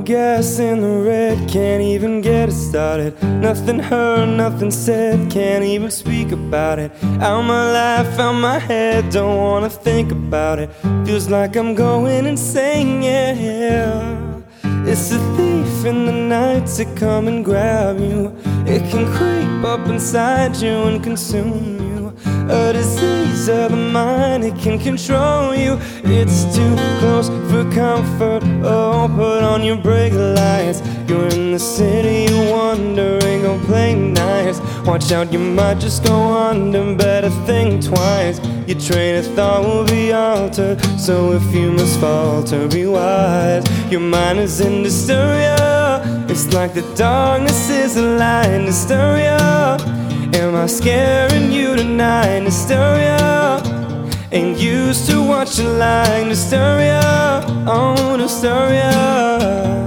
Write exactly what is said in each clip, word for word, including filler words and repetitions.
gas in the red, can't even get it started. Nothing heard, nothing said, can't even speak about it. Out my life, out my head, don't wanna think about it. Feels like I'm going insane, yeah. It's a thief in the night to come and grab you. It can creep up inside you and consume you. A disease of the mind, it can control you. It's too close for comfort. Oh, put on your brake lights. You're in the city, you wandering, go play nice. Watch out, you might just go under. Better think twice. Your train of thought will be altered. So if you must falter, be wise. Your mind is in hysteria. It's like the darkness is a lie in hysteria. Am I scaring you tonight? Hysteria. Ain't used to watching like hysteria. Oh, hysteria.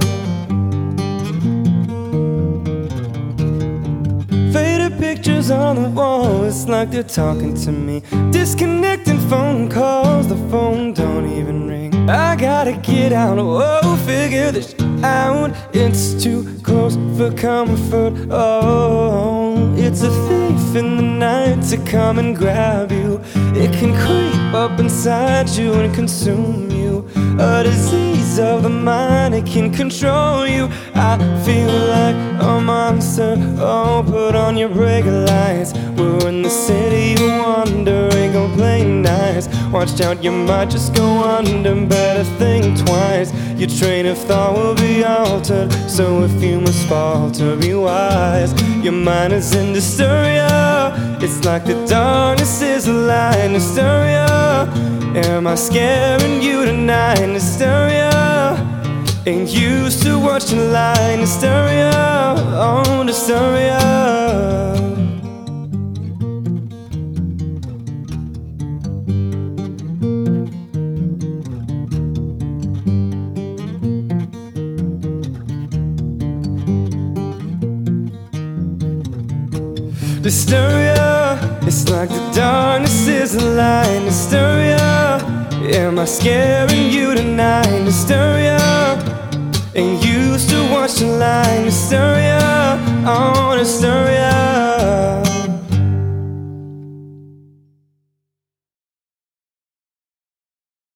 Faded pictures on the wall, it's like they're talking to me. Disconnecting phone calls, the phone don't even ring. I gotta get out, oh, figure this out. It's too close for comfort, oh. It's a thief in the night to come and grab you. It can creep up inside you and consume you. A disease of the mind, it can control you. I feel like a monster, oh, put on your brake lights. We're in the city, you wandering, go play nice. Watch out, you might just go under, better think twice. Your train of thought will be altered, so if you must falter, be wise. Your mind is in hysteria. It's like the darkness is a lie in hysteria. Am I scaring you tonight? Hysteria. Ain't used to watching lie in hysteria. Oh, hysteria. Hysteria, it's like the darkness is a lie in hysteria. Am I scaring you tonight? Hysteria. Ain't used to watch the line. Hysteria, on hysteria.